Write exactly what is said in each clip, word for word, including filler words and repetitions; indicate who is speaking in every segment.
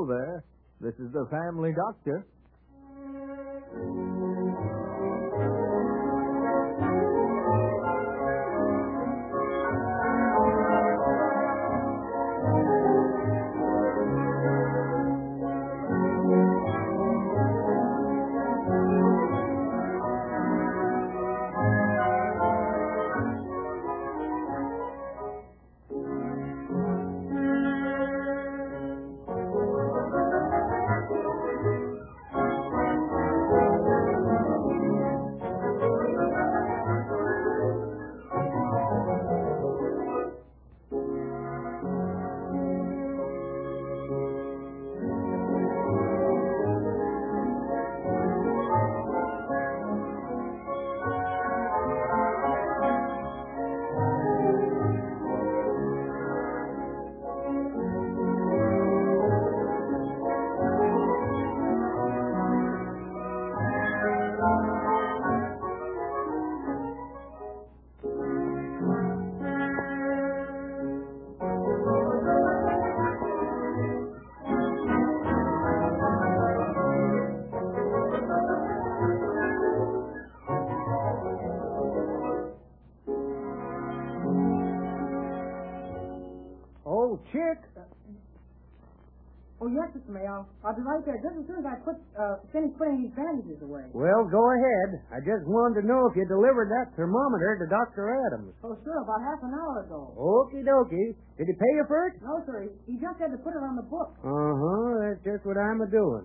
Speaker 1: there. This is the family doctor.
Speaker 2: Chick? Oh, yes, Mister May. I'll, I'll be right there just as soon as I put, uh, finish putting these bandages away.
Speaker 3: Well, go ahead. I just wanted to know if you delivered that thermometer to Doctor Adams.
Speaker 2: Oh, sure, about half an hour ago.
Speaker 3: Okie dokie. Did he pay you for it?
Speaker 2: No, sir. He, he just had to put it on the book.
Speaker 3: Uh-huh. That's just what I'm a-doing.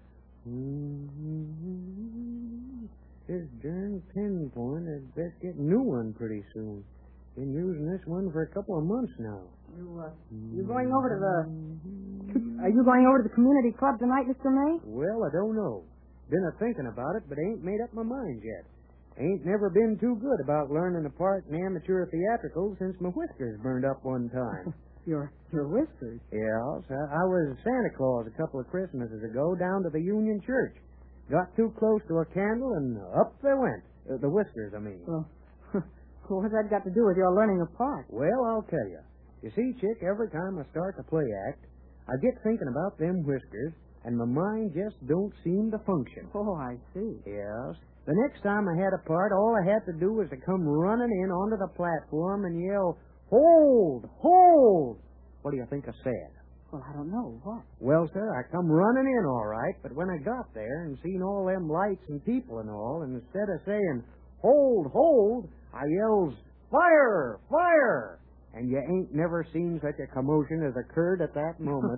Speaker 3: Mm-hmm. This darn pinpoint, I'd best get a new one pretty soon. Been using this one for a couple of months now.
Speaker 2: You, uh, you going over to the... Are you going over to the community club tonight, Mister May?
Speaker 3: Well, I don't know. Been a-thinking about it, but ain't made up my mind yet. Ain't never been too good about learning a part in amateur theatricals since my whiskers burned up one time.
Speaker 2: your your whiskers?
Speaker 3: Yes. I, I was Santa Claus a couple of Christmases ago down to the Union Church. Got too close to a candle, and up they went. Uh, the whiskers, I mean.
Speaker 2: Well, what's that got to do with your learning a part?
Speaker 3: Well, I'll tell you. You see, Chick, every time I start to play act, I get thinking about them whiskers, and my mind just don't seem to function.
Speaker 2: Oh, I see.
Speaker 3: Yes. The next time I had a part, all I had to do was to come running in onto the platform and yell, "Hold! Hold!" What do you think I said?
Speaker 2: Well, I don't know. What?
Speaker 3: Well, sir, I come running in all right, but when I got there and seen all them lights and people and all, and instead of saying, "Hold! Hold!" I yells, "Fire! Fire!" And you ain't never seen such a commotion as occurred at that moment.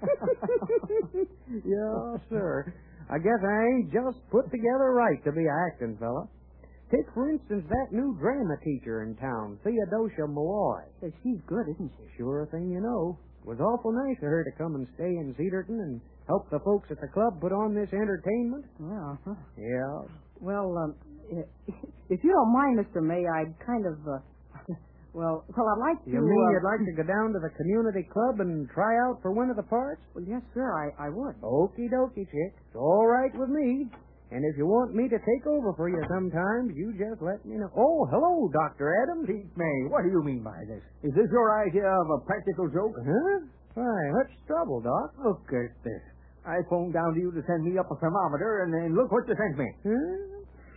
Speaker 3: Yeah, sir. I guess I ain't just put together right to be a acting fella. Take, for instance, that new drama teacher in town, Theodosia Malloy.
Speaker 2: Hey, she's good, isn't she?
Speaker 3: Sure thing you know. It was awful nice of her to come and stay in Cedarton and help the folks at the club put on this entertainment.
Speaker 2: Yeah, huh?
Speaker 3: Yeah.
Speaker 2: Well, um, if you don't mind, Mister May, I'd kind of, uh, well, well, I'd like to...
Speaker 3: You mean
Speaker 2: uh,
Speaker 3: you'd like to go down to the community club and try out for one of the parts?
Speaker 2: Well, yes, sir, I, I would.
Speaker 3: Okie dokie, Chick. It's all right with me. And if you want me to take over for you sometimes, you just let me know. Oh, hello, Doctor Adams.
Speaker 4: Pete May, what do you mean by this? Is this your idea of a practical joke?
Speaker 3: Huh? Why, what's the trouble, Doc?
Speaker 4: Look at this. I phoned down to you to send me up a thermometer, and then look what you sent me.
Speaker 3: Huh?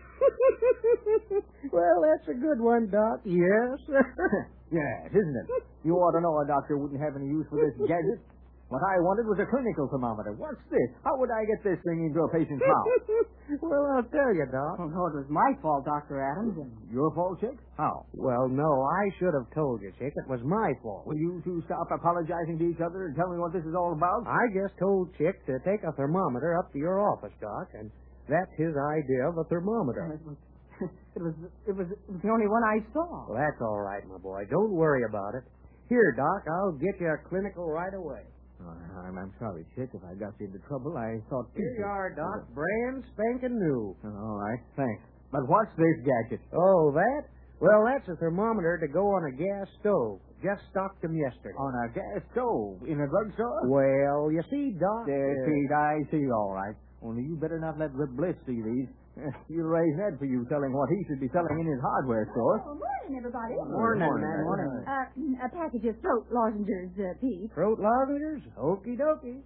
Speaker 3: Well, that's a good one, Doc. Yes.
Speaker 4: Yes, isn't it? You ought to know a doctor wouldn't have any use for this gadget. What I wanted was a clinical thermometer. What's this? How would I get this thing into a patient's mouth?
Speaker 3: Well, I'll tell you, Doc.
Speaker 2: Oh, no, it was my fault, Doctor Adams. And...
Speaker 4: Your fault, Chick? How?
Speaker 3: Well, no, I should have told you, Chick. It was my fault.
Speaker 4: Will you two stop apologizing to each other and tell me what this is all about?
Speaker 3: I just told Chick to take a thermometer up to your office, Doc, and that's his idea of a thermometer.
Speaker 2: It was, it was, it was, it was the only one I saw.
Speaker 3: Well, that's all right, my boy. Don't worry about it. Here, Doc, I'll get you a clinical right away.
Speaker 4: Oh, I'm, I'm sorry, Chick, if I got you into trouble. I thought...
Speaker 3: Here you are, Doc. Brand spanking new.
Speaker 4: Oh, all right, thanks. But what's this gadget?
Speaker 3: Oh, that? Well, that's a thermometer to go on a gas stove. Just stocked them yesterday.
Speaker 4: On a gas stove? In a drugstore?
Speaker 3: Well, you see, Doc...
Speaker 4: There,
Speaker 3: uh,
Speaker 4: Pete, I see, all right. Only you better not let Rip Blitz see these. You'll raise Ned for you telling what he should be selling in his hardware store.
Speaker 5: Oh, morning, everybody.
Speaker 3: Morning,
Speaker 4: Morning,
Speaker 3: man.
Speaker 4: morning.
Speaker 5: Uh, a package of throat lozenges, uh, Pete.
Speaker 3: Throat lozenges? Okie dokie.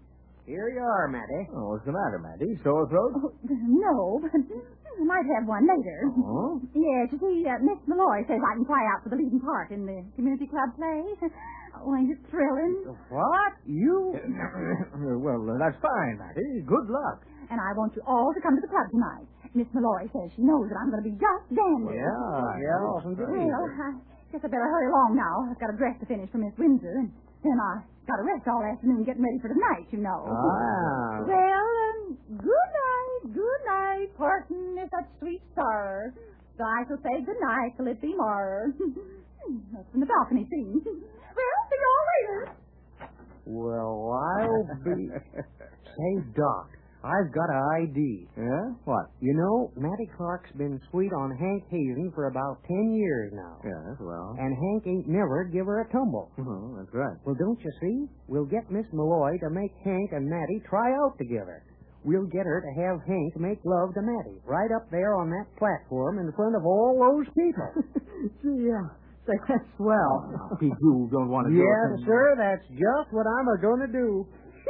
Speaker 3: Here you are, Matty.
Speaker 4: Oh, what's the matter, Matty? Sore throat?
Speaker 5: Oh, no, but I might have one later.
Speaker 4: Oh?
Speaker 5: Yes, you see, uh, Miss Malloy says I can try out for the leading part in the community club play. Oh, ain't it thrilling?
Speaker 3: What? You?
Speaker 4: Well, uh, that's fine, Matty. Good luck.
Speaker 5: And I want you all to come to the club tonight. Miss Malloy says she knows that I'm going to be just dandy.
Speaker 4: Yeah, yeah.
Speaker 5: Well, I guess I better hurry along now. I've got a dress to finish for Miss Windsor, and then I got to rest all afternoon getting ready for tonight, you know.
Speaker 4: Ah.
Speaker 5: Well, um, good night, good night, parting is such sweet sorrow. So I shall say good night till it be more. That's from the balcony scene. Well, see y'all later.
Speaker 3: Well, I'll be... Say, Doc, I've got an idea.
Speaker 4: Yeah? What?
Speaker 3: You know, Matty Clark's been sweet on Hank Hazen for about ten years now.
Speaker 4: Yes, well.
Speaker 3: And Hank ain't never give her a tumble.
Speaker 4: Oh, that's right.
Speaker 3: Well, don't you see? We'll get Miss Malloy to make Hank and Matty try out together. We'll get her to have Hank make love to Matty right up there on that platform in front of all those people.
Speaker 2: Yeah. Say, that's swell.
Speaker 4: Oh, Pete, you don't want to do
Speaker 3: Yes,
Speaker 4: it.
Speaker 3: sir, that's just what I'm a-going to do.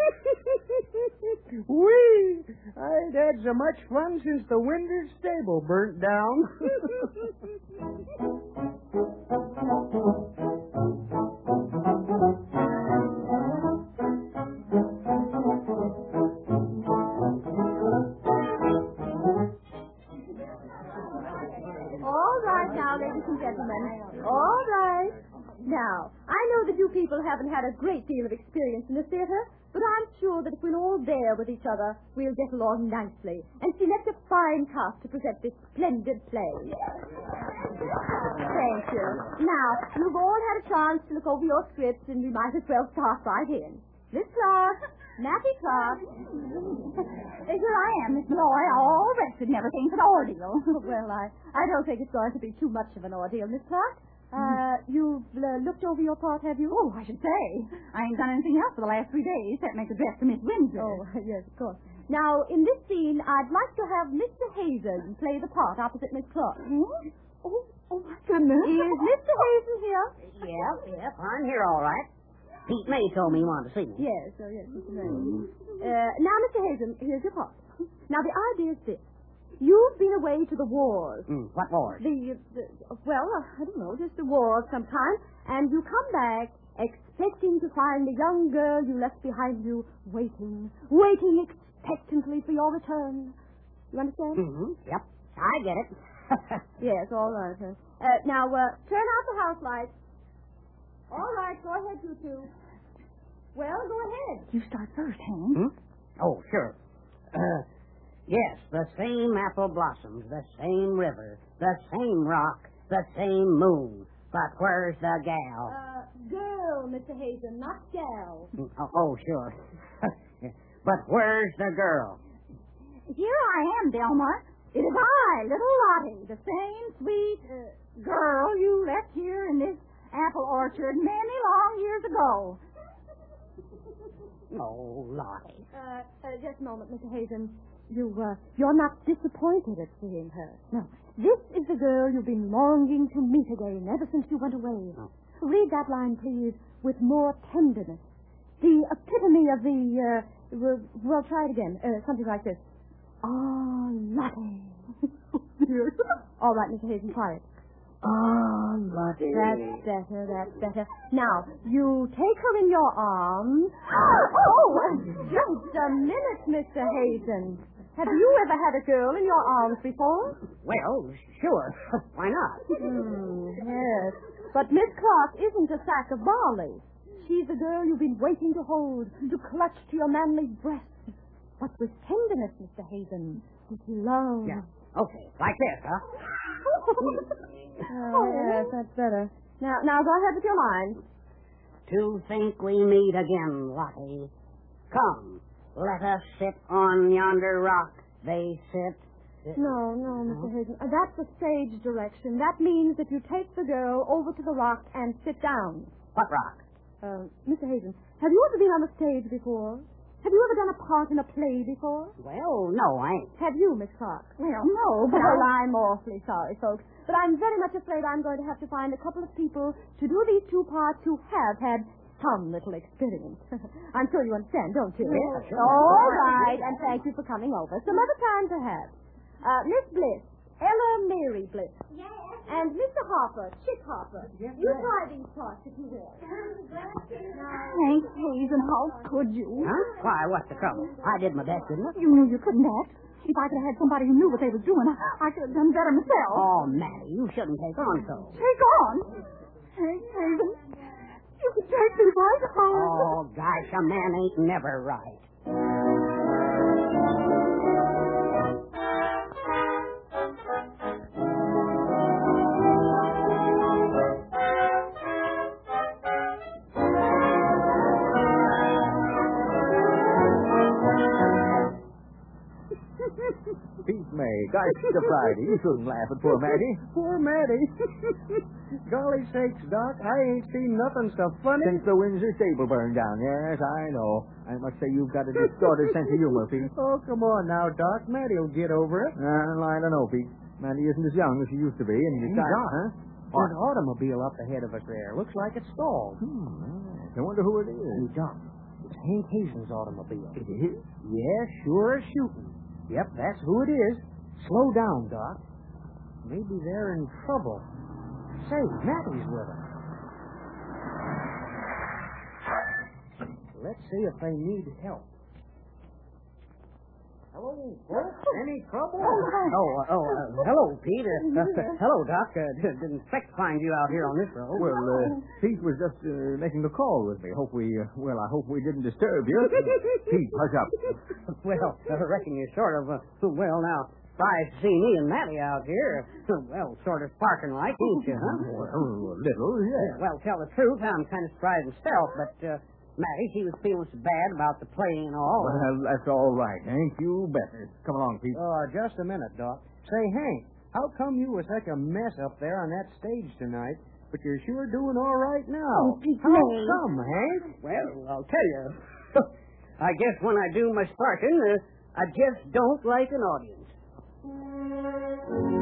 Speaker 3: Whee! I ain't had so much fun since the Windsor stable burnt down.
Speaker 6: All right now, ladies and gentlemen. All right. Now, I know that you people haven't had a great deal of experience in the theater, but I'm sure that if we'll all bear with each other, we'll get along nicely and select a fine cast to present this splendid play. Thank you. Now, you've all had a chance to look over your scripts, and we might as well start right in. Miss Clark, Matty Clark.
Speaker 5: Here I am, Miss Malloy, all rested and everything for the ordeal.
Speaker 6: Well, I, I don't think it's going to be too much of an ordeal, Miss Clark. Uh, you've uh, looked over your part, have you?
Speaker 5: Oh, I should say. I ain't done anything else for the last three days except make a dress for Miss Windsor.
Speaker 6: Oh, yes, of course. Now, in this scene, I'd like to have Mister Hazen play the part opposite Miss Clark.
Speaker 5: Hmm? Oh, oh, my goodness.
Speaker 6: Is Mister Hazen here?
Speaker 7: Yep, yep, I'm here all right. Pete May told me he wanted to see me.
Speaker 6: Yes, oh, yes, Mister May. Uh, now, Mister Hazen, here's your part. Now, the idea is this. You've been away to the wars.
Speaker 7: Mm, what wars?
Speaker 6: The, the well, uh, I don't know, just a war of some kind, and you come back expecting to find the young girl you left behind you waiting, waiting expectantly for your return. You understand?
Speaker 7: Mm-hmm. Yep, I get it.
Speaker 6: Yes, all right. Huh? Uh, now, uh, turn out the house lights. All right, go ahead, you two. Well, go ahead.
Speaker 5: You start first, Hank.
Speaker 7: Hmm? Oh, sure. Uh, yes, the same apple blossoms, the same river, the same rock, the same moon. But where's the gal?
Speaker 6: Uh, girl, Mister Hazen, not gal.
Speaker 7: Mm, Oh, oh sure. But where's the girl?
Speaker 5: Here I am, Delmar. It is I, little Lottie, the same sweet uh, girl you left here in this apple orchard many long years ago.
Speaker 7: Oh, Lottie.
Speaker 6: Uh, uh, just a moment, Mister Hazen. You, uh, you're not disappointed at seeing her. No. This is the girl you've been longing to meet again ever since you went away.
Speaker 7: Oh.
Speaker 6: Read that line, please, with more tenderness. The epitome of the, uh, well, well try it again. Uh, something like this. Ah, Lottie. All right, Mister Hazen, try it.
Speaker 7: Oh, Lottie.
Speaker 6: That's better, that's better. Now, you take her in your arms. Oh, just a minute, Mister Hazen. Have you ever had a girl in your arms before?
Speaker 7: Well, sure. Why not?
Speaker 6: Hmm, yes. But Miss Clark isn't a sack of barley. She's the girl you've been waiting to hold, to clutch to your manly breast. But with tenderness, Mister Hazen, with love.
Speaker 7: Yeah. Okay, like this, huh?
Speaker 6: Oh, yes, that's better. Now, now go ahead with your line.
Speaker 7: To think we meet again, Lottie. Come, let us sit on yonder rock. They sit.
Speaker 6: No, no, Mister Hazen. Uh, that's the stage direction. That means that you take the girl over to the rock and sit down.
Speaker 7: What rock?
Speaker 6: Uh, Mister Hazen, have you ever been on the stage before? Have you ever done a part in a play before?
Speaker 7: Well, no, I ain't.
Speaker 6: Have you, Miss Clark?
Speaker 5: Well, no, but
Speaker 6: Well, I'm awfully sorry, folks, but I'm very much afraid I'm going to have to find a couple of people to do these two parts who have had some little experience. I'm sure you understand, don't you?
Speaker 7: Yeah, sure.
Speaker 6: All right, and thank you for coming over. Some other time, perhaps. Uh, Miss Bliss, Ella Mary Bliss.
Speaker 5: Yes.
Speaker 6: And Mister Harper, Chick Harper.
Speaker 2: Yes,
Speaker 6: you
Speaker 2: ma'am.
Speaker 6: try these parts if you will.
Speaker 5: Hank Hazen, how could you?
Speaker 7: Huh? Why, what's the trouble? I did my best, didn't I?
Speaker 5: You knew you couldn't act. If I could have had somebody who knew what they was doing, I, I could have done better myself.
Speaker 7: Oh, Matty, you shouldn't take on so.
Speaker 5: Take on. Hank Hazen, you could take me right home.
Speaker 7: Oh, gosh, a man ain't never right.
Speaker 4: Pete May, gosh, the Friday. You shouldn't laugh at poor Matty.
Speaker 3: Poor Matty. Golly sakes, Doc, I ain't seen nothing so funny.
Speaker 4: Since the Windsor stable burned down. Yes, I know. I must say you've got a distorted sense of humor, Pete.
Speaker 3: Oh, come on now, Doc. Matty'll get over it.
Speaker 4: Uh, I don't know, Pete. Matty isn't as young as she used to be, and you
Speaker 3: Hey,
Speaker 4: got...
Speaker 3: Doc.
Speaker 4: Huh?
Speaker 3: There's an automobile up ahead of us there. Looks like it's stalled.
Speaker 4: Hmm, I wonder who it is.
Speaker 3: Hey, Doc, it's Hank Hazen's automobile.
Speaker 4: It is?
Speaker 3: Yeah, sure as shooting. Yep, that's who it is. Slow down, Doc. Maybe they're in trouble. Say, Matty's with them. Let's see if they need help. Hello, folks. Any trouble?
Speaker 7: Oh, uh, oh, uh, hello, Pete. Uh, uh, hello, Doc. Uh, didn't expect to find you out here on this road.
Speaker 4: Well, uh, Pete was just uh, making a call with me. Hope we, uh, well, I hope we didn't disturb you. Pete, hush up.
Speaker 7: Well, I reckon you sort of, uh, well, now, surprised to see me and Matty out here. Well, sort of sparking like, ain't you, huh?
Speaker 4: Well, a little, yeah.
Speaker 7: Well, tell the truth, I'm kind of surprised myself, but, uh, Matty, she was feeling so bad about the playing and all.
Speaker 4: Well, that's all right, Hank. You bet. Come along, Pete.
Speaker 3: Oh, just a minute, Doc. Say, Hank, how come you were such a mess up there on that stage tonight, but you're sure doing all right now?
Speaker 5: Oh, Pete
Speaker 3: How
Speaker 5: May.
Speaker 3: come, Hank?
Speaker 7: Well, I'll tell you. I guess when I do my sparking, uh, I just don't like an audience.